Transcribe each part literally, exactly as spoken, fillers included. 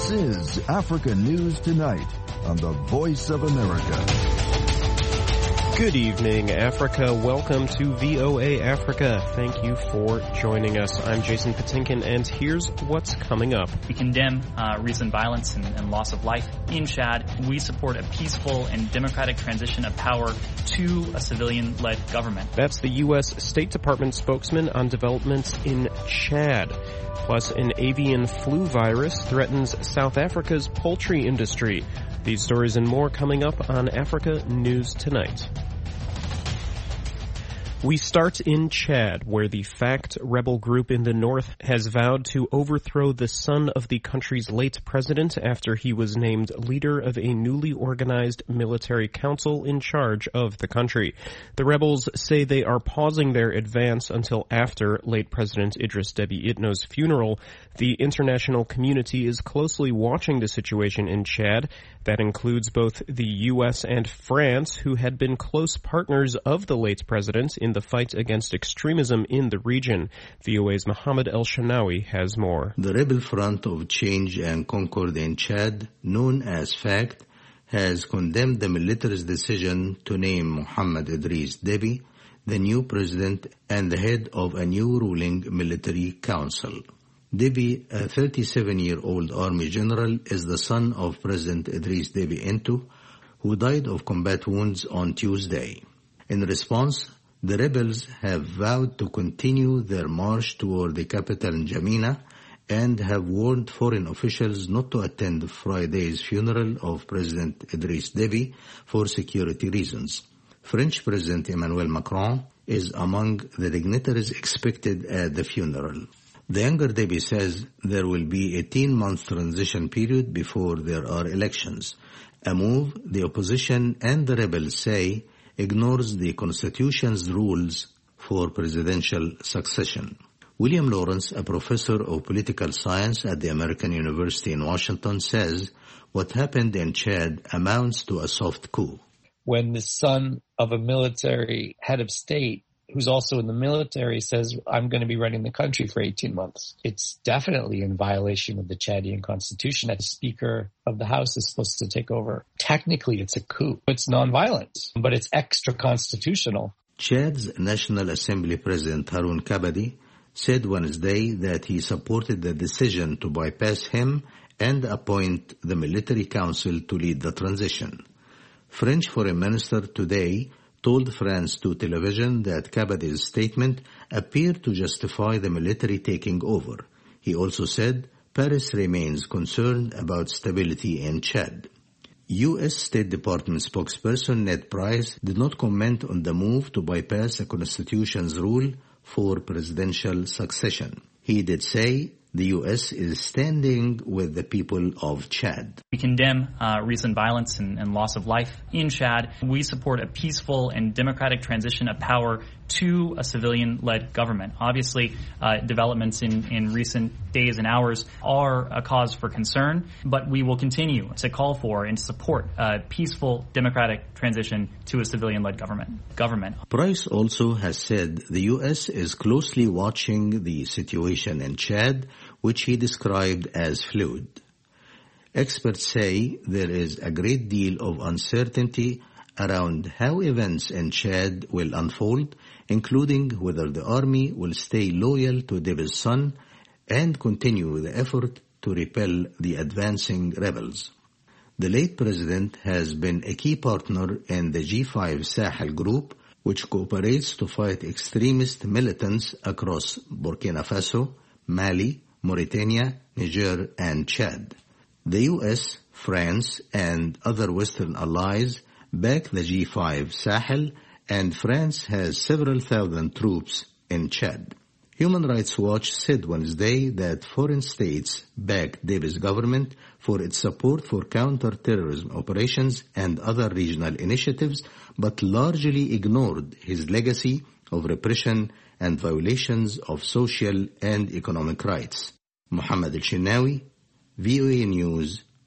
This is Africa News Tonight on the Voice of America. Good evening, Africa. Welcome to V O A Africa. Thank you for joining us. I'm Jason Patinkin, and here's what's coming up. We condemn uh, recent violence and, and loss of life in Chad. We support a peaceful and democratic transition of power to a civilian-led government. That's the U S State Department spokesman on developments in Chad. Plus, an avian flu virus threatens South Africa's poultry industry. These stories and more coming up on Africa News Tonight. We start in Chad, where the FACT rebel group in the north has vowed to overthrow the son of the country's late president after he was named leader of a newly organized military council in charge of the country. The rebels say they are pausing their advance until after late President Idris Deby Itno's funeral. The international community is closely watching the situation in Chad. That includes both the U S and France, who had been close partners of the late president in the fight against extremism in the region. V O A's Mohammed El-Shanawi has more. The Rebel Front of Change and Concord in Chad, known as FACT, has condemned the military's decision to name Mohammed Idris Deby the new president and the head of a new ruling military council. Deby, a thirty-seven-year-old army general, is the son of President Idris Deby Itno, who died of combat wounds on Tuesday. In response, the rebels have vowed to continue their march toward the capital N'Djamena and have warned foreign officials not to attend Friday's funeral of President Idris Deby for security reasons. French President Emmanuel Macron is among the dignitaries expected at the funeral. The younger Deby says there will be a eighteen-month transition period before there are elections, a move the opposition and the rebels say ignores the Constitution's rules for presidential succession. William Lawrence, a professor of political science at the American University in Washington, says what happened in Chad amounts to a soft coup. When the son of a military head of state who's also in the military says, I'm going to be running the country for eighteen months. It's definitely in violation of the Chadian constitution that the Speaker of the House is supposed to take over. Technically, it's a coup. It's nonviolent, but it's extra constitutional. Chad's National Assembly President Haroun Kabadi said Wednesday that he supported the decision to bypass him and appoint the military council to lead the transition. French Foreign Minister today told France two television that Kabadi's statement appeared to justify the military taking over. He also said Paris remains concerned about stability in Chad. U S State Department spokesperson Ned Price did not comment on the move to bypass the Constitution's rule for presidential succession. He did say the U S is standing with the people of Chad. We condemn uh, recent violence and, and loss of life in Chad. We support a peaceful and democratic transition of power to a civilian-led government. Obviously, uh, developments in, in recent days and hours are a cause for concern, but we will continue to call for and support a peaceful, democratic transition to a civilian-led government. Government. Price also has said the U S is closely watching the situation in Chad, which he described as fluid. Experts say there is a great deal of uncertainty around how events in Chad will unfold, including whether the army will stay loyal to Deby's son and continue the effort to repel the advancing rebels. The late president has been a key partner in the G five Sahel group, which cooperates to fight extremist militants across Burkina Faso, Mali, Mauritania, Niger, and Chad. The U S, France, and other Western allies back the G five Sahel, and France has several thousand troops in Chad. Human Rights Watch said Wednesday that foreign states backed Deby's government for its support for counter-terrorism operations and other regional initiatives, but largely ignored his legacy of repression and violations of social and economic rights. Mohammed El-Shanawi, V O A News,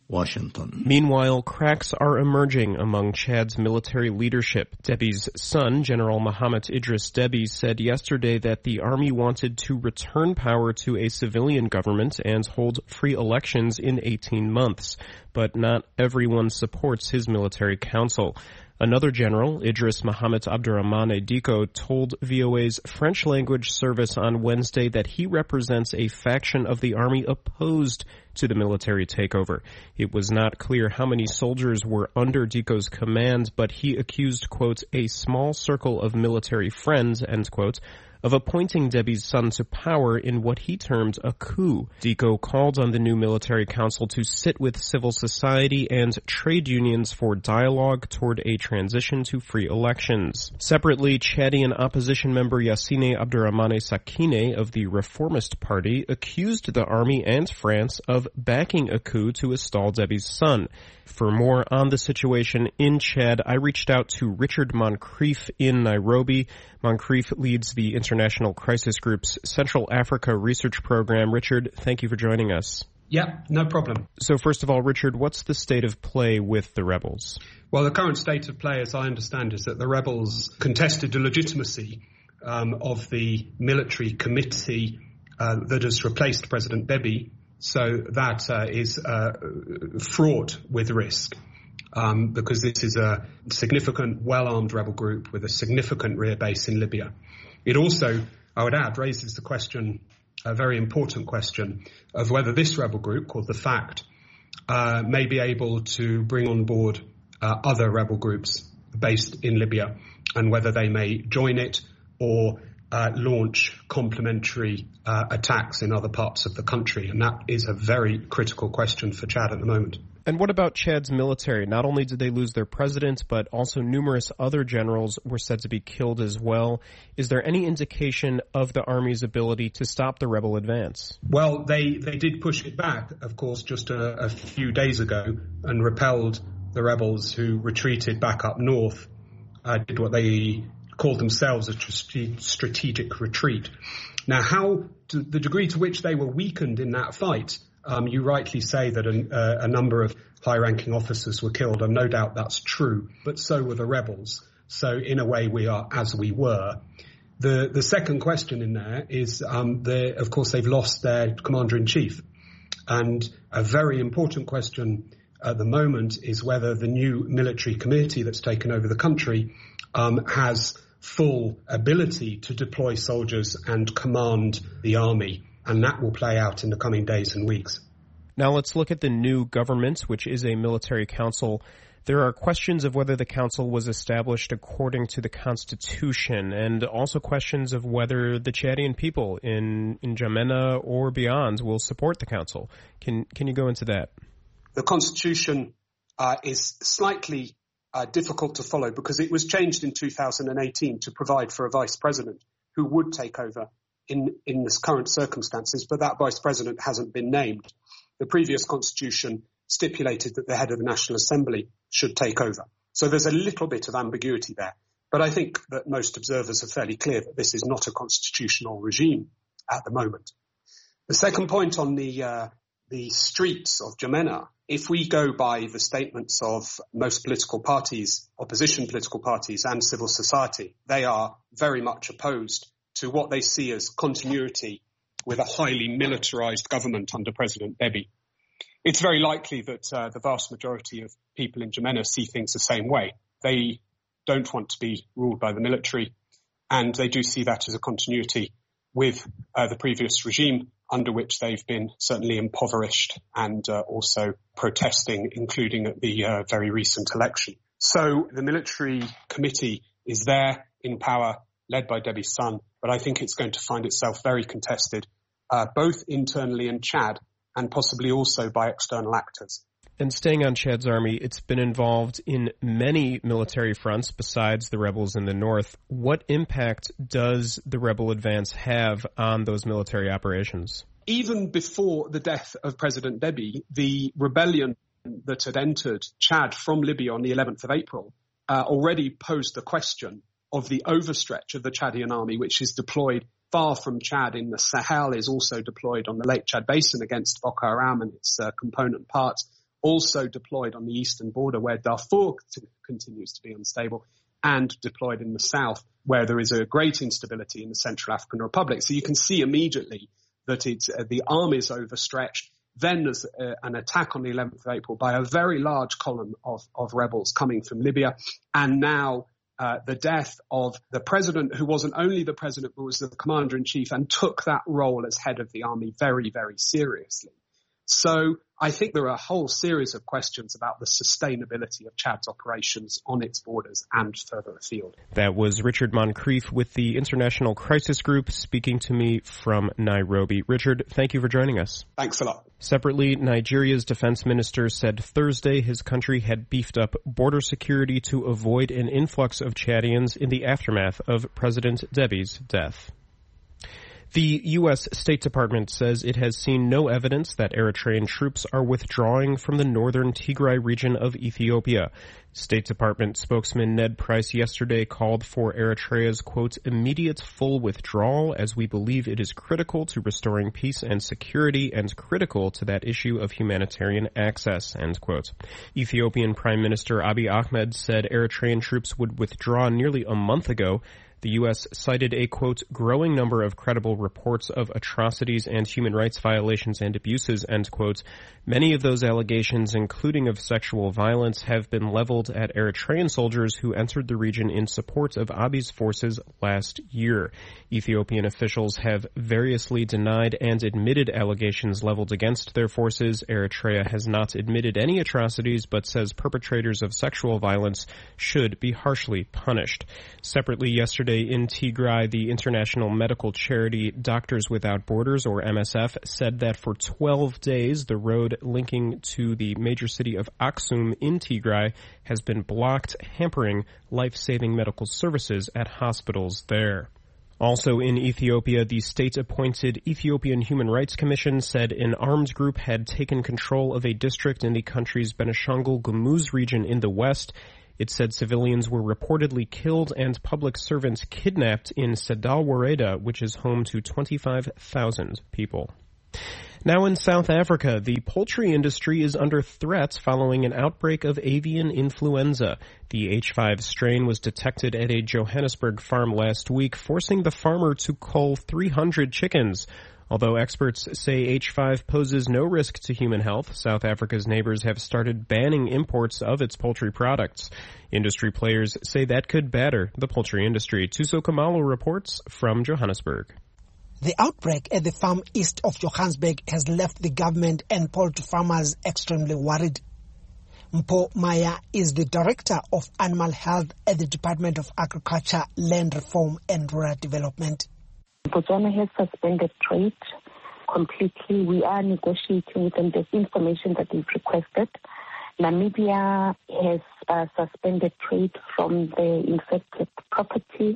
Washington. Meanwhile, cracks are emerging among Chad's military leadership. Déby's son, General Mohamed Idriss Déby, said yesterday that the army wanted to return power to a civilian government and hold free elections in eighteen months. But not everyone supports his military council. Another general, Idris Mohamed Abdurrahmane Diko, told V O A's French language service on Wednesday that he represents a faction of the army opposed to the military takeover. It was not clear how many soldiers were under Diko's command, but he accused, quote, a small circle of military friends, end quote, of appointing Déby's son to power in what he termed a coup. Diko called on the new military council to sit with civil society and trade unions for dialogue toward a transition to free elections. Separately, Chadian opposition member Yassine Abdurrahmane Sakine of the Reformist Party accused the army and France of backing a coup to install Déby's son. For more on the situation in Chad, I reached out to Richard Moncrief in Nairobi. Moncrief leads the International Crisis Group's Central Africa Research Program. Richard, thank you for joining us. Yeah, no problem. So first of all, Richard, what's the state of play with the rebels? Well, the current state of play, as I understand, is that the rebels contested the legitimacy um, of the military committee uh, that has replaced President Déby. So that uh, is uh, fraught with risk um, because this is a significant, well-armed rebel group with a significant rear base in Libya. It also, I would add, raises the question, a very important question, of whether this rebel group, called the FACT, uh, may be able to bring on board uh, other rebel groups based in Libya and whether they may join it or Uh, launch complementary uh, attacks in other parts of the country. And that is a very critical question for Chad at the moment. And what about Chad's military? Not only did they lose their president, but also numerous other generals were said to be killed as well. Is there any indication of the army's ability to stop the rebel advance? Well, they, they did push it back, of course, just a, a few days ago and repelled the rebels who retreated back up north, uh, did what they called themselves a strategic retreat. Now, how, to the degree to which they were weakened in that fight, um, you rightly say that a, a number of high-ranking officers were killed, and no doubt that's true, but so were the rebels. So in a way, we are as we were. The the second question in there is, um, the, of course, they've lost their commander-in-chief. And a very important question at the moment is whether the new military committee that's taken over the country um, has full ability to deploy soldiers and command the army. And that will play out in the coming days and weeks. Now let's look at the new government, which is a military council. There are questions of whether the council was established according to the Constitution, and also questions of whether the Chadian people in, in N'Djamena or beyond will support the council. Can, can you go into that? The Constitution uh, is slightly uh, difficult to follow because it was changed in two thousand eighteen to provide for a vice president who would take over in, in this current circumstances, but that vice president hasn't been named. The previous constitution stipulated that the head of the National Assembly should take over. So there's a little bit of ambiguity there. But I think that most observers are fairly clear that this is not a constitutional regime at the moment. The second point on the uh, the streets of N'Djamena, if we go by the statements of most political parties, opposition political parties and civil society, they are very much opposed to what they see as continuity with a highly militarized government under President Déby. It's very likely that uh, the vast majority of people in N'Djamena see things the same way. They don't want to be ruled by the military, and they do see that as a continuity with uh, the previous regime, under which they've been certainly impoverished and uh, also protesting, including at the uh, very recent election. So the military committee is there in power, led by Déby's son, but I think it's going to find itself very contested, uh, both internally in Chad and possibly also by external actors. And staying on Chad's army, it's been involved in many military fronts besides the rebels in the north. What impact does the rebel advance have on those military operations? Even before the death of President Déby, the rebellion that had entered Chad from Libya on the eleventh of April uh, already posed the question of the overstretch of the Chadian army, which is deployed far from Chad in the Sahel, is also deployed on the Lake Chad Basin against Boko Haram and its uh, component parts, also deployed on the eastern border where Darfur t- continues to be unstable, and deployed in the south where there is a great instability in the Central African Republic. So you can see immediately that it's, uh, the army is overstretched. Then there's uh, an attack on the eleventh of April by a very large column of, of rebels coming from Libya. And now uh, the death of the president, who wasn't only the president, but was the commander-in-chief and took that role as head of the army very, very seriously. So I think there are a whole series of questions about the sustainability of Chad's operations on its borders and further afield. That was Richard Moncrief with the International Crisis Group speaking to me from Nairobi. Richard, thank you for joining us. Thanks a lot. Separately, Nigeria's defense minister said Thursday his country had beefed up border security to avoid an influx of Chadians in the aftermath of President Debby's death. The U S State Department says it has seen no evidence that Eritrean troops are withdrawing from the northern Tigray region of Ethiopia. State Department spokesman Ned Price yesterday called for Eritrea's, quote, immediate full withdrawal as we believe it is critical to restoring peace and security and critical to that issue of humanitarian access, end quote. Ethiopian Prime Minister Abiy Ahmed said Eritrean troops would withdraw nearly a month ago. The U S cited a, quote, growing number of credible reports of atrocities and human rights violations and abuses, end quote. Many of those allegations, including of sexual violence, have been leveled at Eritrean soldiers who entered the region in support of Abiy's forces last year. Ethiopian officials have variously denied and admitted allegations leveled against their forces. Eritrea has not admitted any atrocities, but says perpetrators of sexual violence should be harshly punished. Separately, yesterday, in Tigray, the international medical charity Doctors Without Borders, or M S F, said that for twelve days, the road linking to the major city of Aksum in Tigray has been blocked, hampering life-saving medical services at hospitals there. Also in Ethiopia, the state-appointed Ethiopian Human Rights Commission said an armed group had taken control of a district in the country's Benishangul Gumuz region in the west. It said civilians were reportedly killed and public servants kidnapped in Sedal Wareda, which is home to twenty-five thousand people. Now in South Africa, the poultry industry is under threat following an outbreak of avian influenza. The H five strain was detected at a Johannesburg farm last week, forcing the farmer to cull three hundred chickens. Although experts say H five poses no risk to human health, South Africa's neighbors have started banning imports of its poultry products. Industry players say that could batter the poultry industry. Tuso Kamalo reports from Johannesburg. The outbreak at the farm east of Johannesburg has left the government and poultry farmers extremely worried. Mpo Maya is the director of animal health at the Department of Agriculture, Land Reform and Rural Development. Botswana has suspended trade completely. We are negotiating with them. There's information that we've requested. Namibia has uh, suspended trade from the infected property.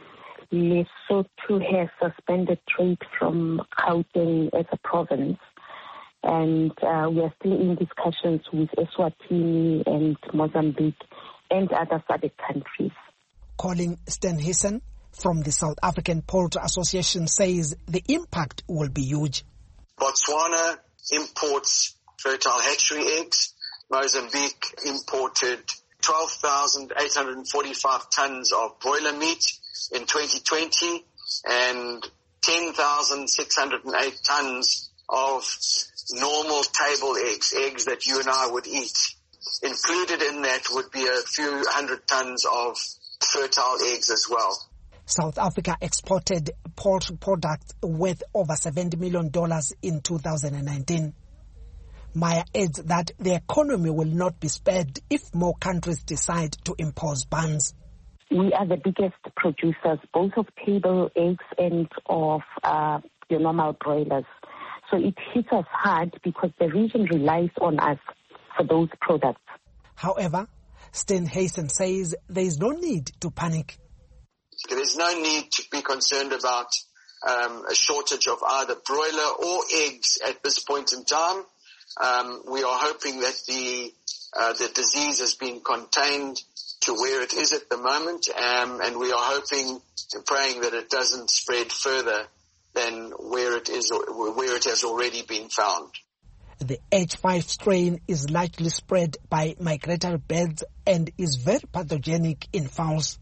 Lesotho has suspended trade from Gauteng as a province. And uh, we are still in discussions with Eswatini and Mozambique and other S A D C countries. Colin Stenhuisen from the South African Poultry Association says the impact will be huge. Botswana imports fertile hatchery eggs. Mozambique imported twelve thousand eight hundred forty-five tons of broiler meat in twenty twenty and ten thousand six hundred eight tons of normal table eggs, eggs that you and I would eat. Included in that would be a few hundred tons of fertile eggs as well. South Africa exported poultry products worth over seventy million dollars in two thousand nineteen. Maya adds that the economy will not be spared if more countries decide to impose bans. We are the biggest producers, both of table eggs and of uh, your normal broilers. So it hits us hard because the region relies on us for those products. However, Stenhuisen says there is no need to panic. There is no need to be concerned about um, a shortage of either broiler or eggs at this point in time. Um, we are hoping that the uh, the disease has been contained to where it is at the moment, um, and we are hoping and praying that it doesn't spread further than where it is or where it has already been found. The H five strain is largely spread by migratory birds and is very pathogenic in fowls.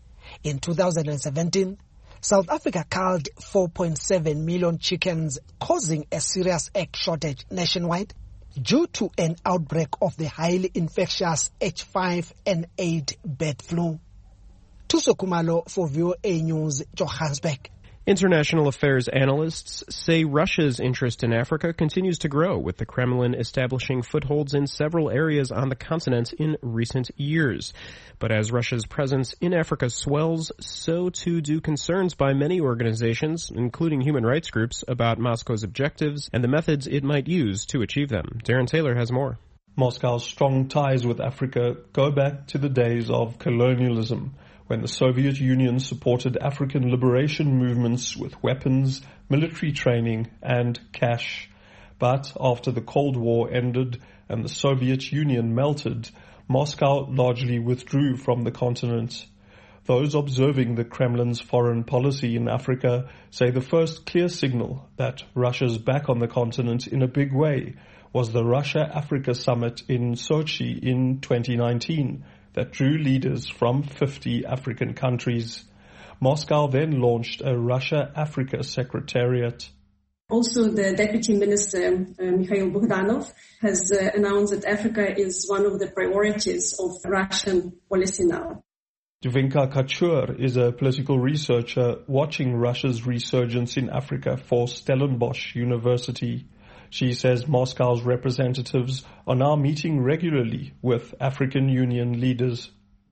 In two thousand seventeen, South Africa culled four point seven million chickens, causing a serious egg shortage nationwide due to an outbreak of the highly infectious H five N eight bird flu. Thuso Khumalo for V O A News, Johannesburg. International affairs analysts say Russia's interest in Africa continues to grow, with the Kremlin establishing footholds in several areas on the continent in recent years. But as Russia's presence in Africa swells, so too do concerns by many organizations, including human rights groups, about Moscow's objectives and the methods it might use to achieve them. Darren Taylor has more. Moscow's strong ties with Africa go back to the days of colonialism, when the Soviet Union supported African liberation movements with weapons, military training, and cash. But after the Cold War ended and the Soviet Union melted, Moscow largely withdrew from the continent. Those observing the Kremlin's foreign policy in Africa say the first clear signal that Russia's back on the continent in a big way was the Russia-Africa summit in Sochi in twenty nineteen, that drew leaders from fifty African countries. Moscow then launched a Russia-Africa Secretariat. Also, the Deputy Minister, uh, Mikhail Bogdanov, has uh, announced that Africa is one of the priorities of Russian policy now. Dvinka Kachur is a political researcher watching Russia's resurgence in Africa for Stellenbosch University. She says Moscow's representatives are now meeting regularly with African Union leaders.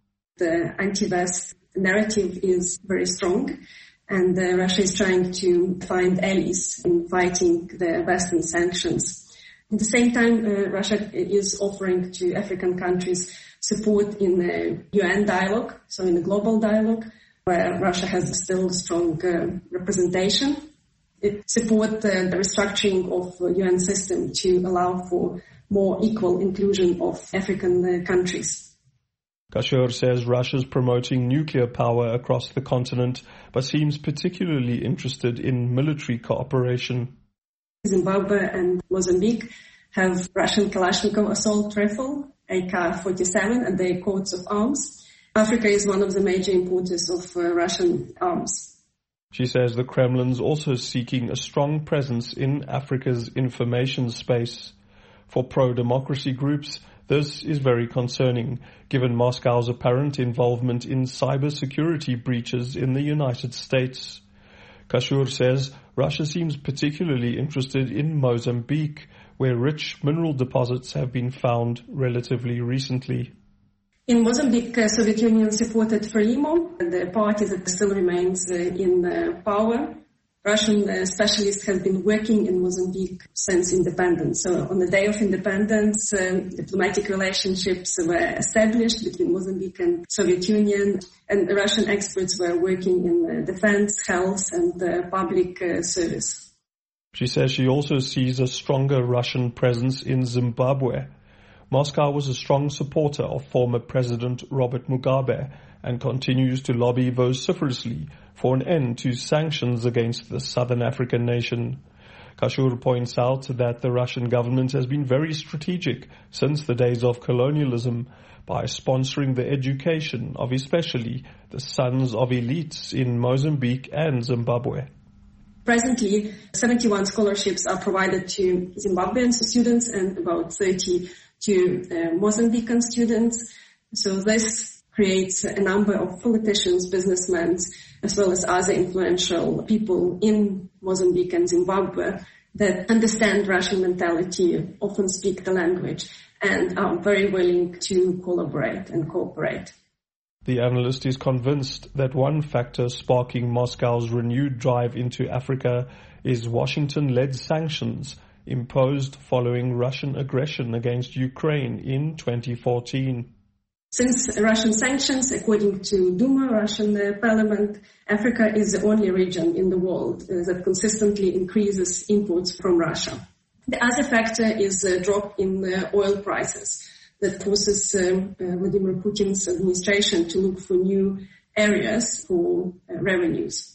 The anti-West narrative is very strong, and uh, Russia is trying to find allies in fighting the Western sanctions. At the same time, uh, Russia is offering to African countries support in the U N dialogue, so in the global dialogue, where Russia has still strong uh, representation. It supports the, the restructuring of the U N system to allow for more equal inclusion of African uh, countries. Kashur says Russia's promoting nuclear power across the continent, but seems particularly interested in military cooperation. Zimbabwe and Mozambique have Russian Kalashnikov assault rifle, A K forty-seven, and their coats of arms. Africa is one of the major importers of uh, Russian arms. She says the Kremlin's also seeking a strong presence in Africa's information space. For pro-democracy groups, this is very concerning, given Moscow's apparent involvement in cybersecurity breaches in the United States. Kashur says Russia seems particularly interested in Mozambique, where rich mineral deposits have been found relatively recently. In Mozambique, uh, Soviet Union supported Frelimo, the party that still remains uh, in uh, power. Russian uh, specialists have been working in Mozambique since independence. So on the day of independence, uh, diplomatic relationships were established between Mozambique and Soviet Union, and Russian experts were working in uh, defense, health, and uh, public uh, service. She says she also sees a stronger Russian presence in Zimbabwe. Moscow was a strong supporter of former President Robert Mugabe and continues to lobby vociferously for an end to sanctions against the southern African nation. Kashur points out that the Russian government has been very strategic since the days of colonialism by sponsoring the education of especially the sons of elites in Mozambique and Zimbabwe. Presently, seventy-one scholarships are provided to Zimbabwean students and about thirty to uh, Mozambican students. So this creates a number of politicians, businessmen, as well as other influential people in Mozambique and Zimbabwe that understand Russian mentality, often speak the language, and are very willing to collaborate and cooperate. The analyst is convinced that one factor sparking Moscow's renewed drive into Africa is Washington-led sanctions imposed following Russian aggression against Ukraine in twenty fourteen. Since Russian sanctions, according to Duma, Russian uh, parliament, Africa is the only region in the world uh, that consistently increases imports from Russia. The other factor is a drop in uh, oil prices that forces uh, uh, Vladimir Putin's administration to look for new areas for uh, revenues.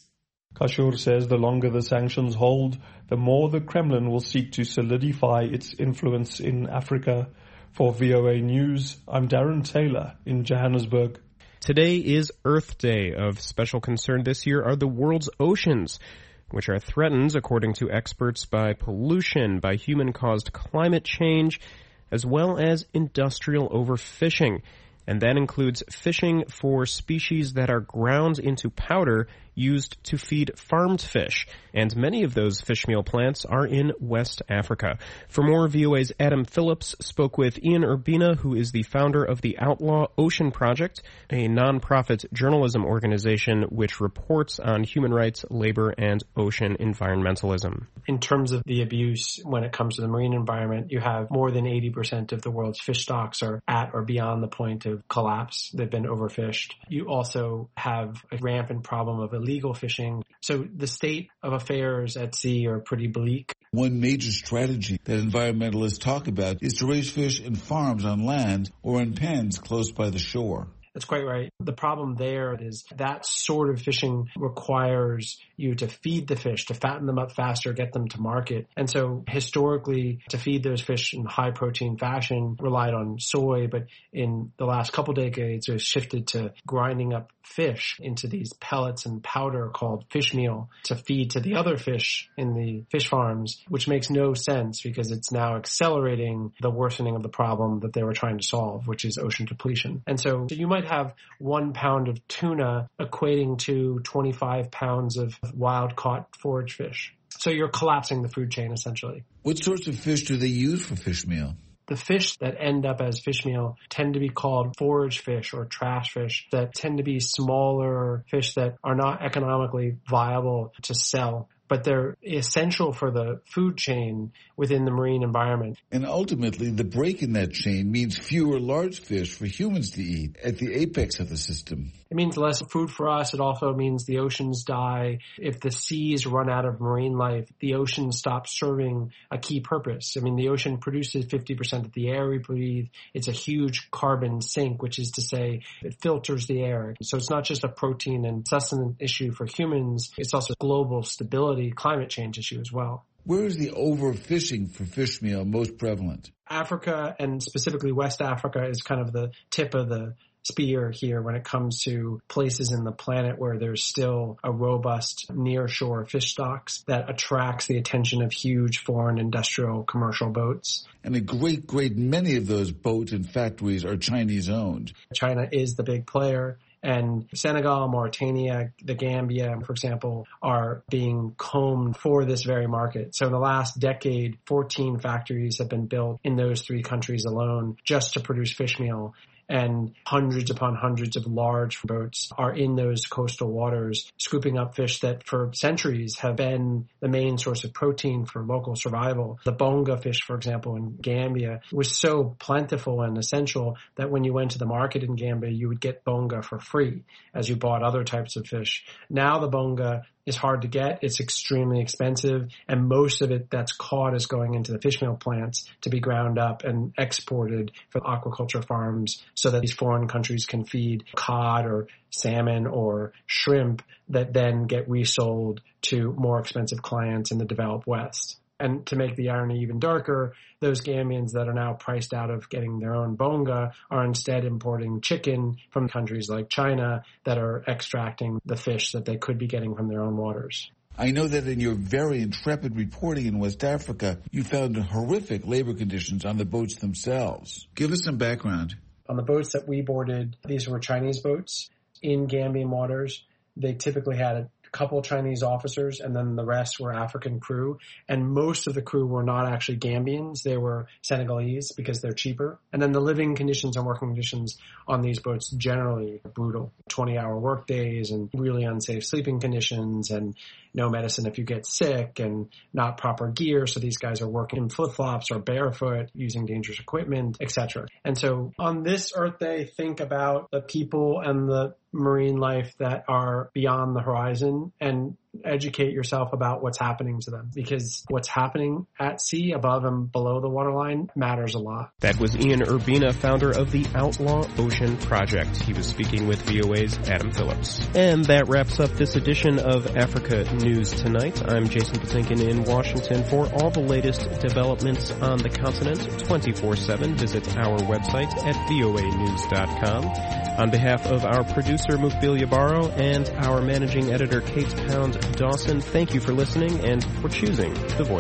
Kashur says the longer the sanctions hold, the more the Kremlin will seek to solidify its influence in Africa. For V O A News, I'm Darren Taylor in Johannesburg. Today is Earth Day. Of special concern this year are the world's oceans, which are threatened, according to experts, by pollution, by human-caused climate change, as well as industrial overfishing. And that includes fishing for species that are ground into powder used to feed farmed fish. And many of those fish meal plants are in West Africa. For more, V O A's Adam Phillips spoke with Ian Urbina, who is the founder of the Outlaw Ocean Project, a nonprofit journalism organization which reports on human rights, labor, and ocean environmentalism. In terms of the abuse when it comes to the marine environment, you have more than eighty percent of the world's fish stocks are at or beyond the point of collapse. They've been overfished. You also have a rampant problem of illegal fishing. So the state of affairs at sea are pretty bleak. One major strategy that environmentalists talk about is to raise fish in farms on land or in pens close by the shore. That's quite right. The problem there is that sort of fishing requires you to feed the fish, to fatten them up faster, get them to market. And so historically, to feed those fish in high protein fashion relied on soy, but in the last couple decades, it's shifted to grinding up fish into these pellets and powder called fish meal to feed to the other fish in the fish farms, which makes no sense because it's now accelerating the worsening of the problem that they were trying to solve, which is ocean depletion. And so, so you might have one pound of tuna equating to twenty-five pounds of wild-caught forage fish. So you're collapsing the food chain, essentially. What sorts of fish do they use for fish meal? The fish that end up as fish meal tend to be called forage fish or trash fish that tend to be smaller fish that are not economically viable to sell, but they're essential for the food chain within the marine environment. And ultimately, the break in that chain means fewer large fish for humans to eat at the apex of the system. It means less food for us. It also means the oceans die. If the seas run out of marine life, the ocean stops serving a key purpose. I mean, the ocean produces fifty percent of the air we breathe. It's a huge carbon sink, which is to say it filters the air. So it's not just a protein and sustenance issue for humans. It's also a global stability, climate change issue as well. Where is the overfishing for fish meal most prevalent? Africa, and specifically West Africa, is kind of the tip of the spear here when it comes to places in the planet where there's still a robust nearshore fish stocks that attracts the attention of huge foreign industrial commercial boats. And a great, great many of those boats and factories are Chinese owned. China is the big player. And Senegal, Mauritania, the Gambia, for example, are being combed for this very market. So in the last decade, fourteen factories have been built in those three countries alone just to produce fish meal. And hundreds upon hundreds of large boats are in those coastal waters, scooping up fish that for centuries have been the main source of protein for local survival. The bonga fish, for example, in Gambia was so plentiful and essential that when you went to the market in Gambia, you would get bonga for free as you bought other types of fish. Now the bonga is hard to get. It's extremely expensive, and most of it that's caught is going into the fish meal plants to be ground up and exported for aquaculture farms so that these foreign countries can feed cod or salmon or shrimp that then get resold to more expensive clients in the developed West. And to make the irony even darker, those Gambians that are now priced out of getting their own bonga are instead importing chicken from countries like China that are extracting the fish that they could be getting from their own waters. I know that in your very intrepid reporting in West Africa, you found horrific labor conditions on the boats themselves. Give us some background. On the boats that we boarded, these were Chinese boats in Gambian waters. They typically had a couple Chinese officers, and then the rest were African crew. And most of the crew were not actually Gambians. They were Senegalese because they're cheaper. And then the living conditions and working conditions on these boats generally brutal. twenty-hour work days and really unsafe sleeping conditions and no medicine if you get sick and not proper gear. So these guys are working in flip-flops or barefoot using dangerous equipment, et cetera. And so on this Earth Day, think about the people and the marine life that are beyond the horizon and educate yourself about what's happening to them, because what's happening at sea, above and below the waterline, matters a lot. That was Ian Urbina, founder of the Outlaw Ocean Project. He was speaking with V O A's Adam Phillips. And that wraps up this edition of Africa News Tonight. I'm Jason Patinkin in Washington. For all the latest developments on the continent twenty-four seven, visit our website at V O A news dot com. On behalf of our producer, Mukbil Yabaro, and our managing editor, Kate Pound Dawson, thank you for listening and for choosing The Voice